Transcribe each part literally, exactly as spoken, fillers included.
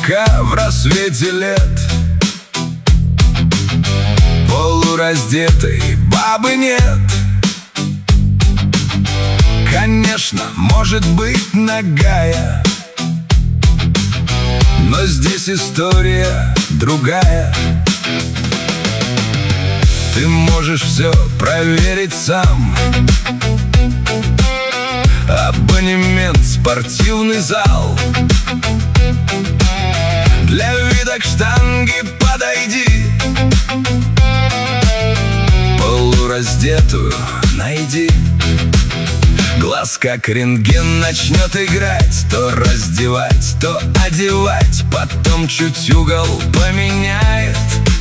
мужика в рассвете лет. Полураздетой бабы нет. Конечно, может быть нагая, но здесь история другая. Ты можешь все проверить сам. Абонемент, спортивный зал. Для вида к штанге подойди. Полураздетую найди. Глаз как рентген начнет играть, то раздевать, то одевать, потом чуть угол поменяет.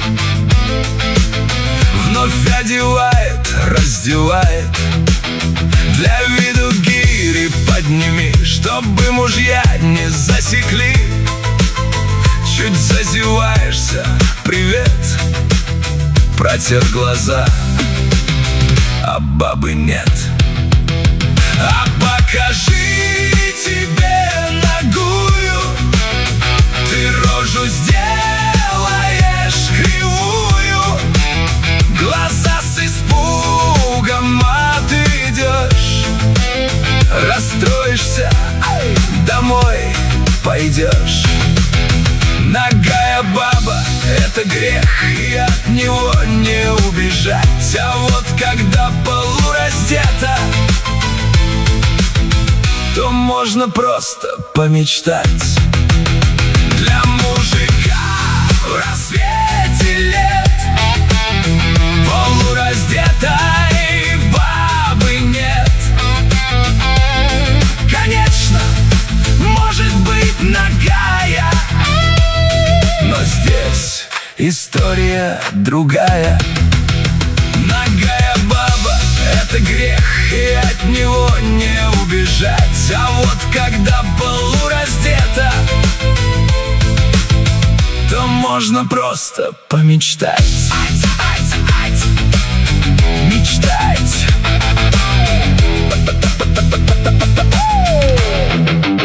Вновь одевает, раздевает. Для виду гири подними, чтобы мужья не засекли. Чуть зазеваешься, привет, протер глаза, а бабы нет. А покажи тебе нагую, ты рожу сделаешь кривую. Глаза с испугом отведешь, расстроишься, домой пойдешь. Нагая баба — это грех, и от него не убежать. А вот когда полураздета, то можно просто помечтать. Для мужика в рассвете лет. Полураздетой бабы нет. Конечно, может быть нагая, но здесь история другая. Нагая баба — это грех, и от него не убежать. А вот когда полураздета, то можно просто помечтать. Мечтать.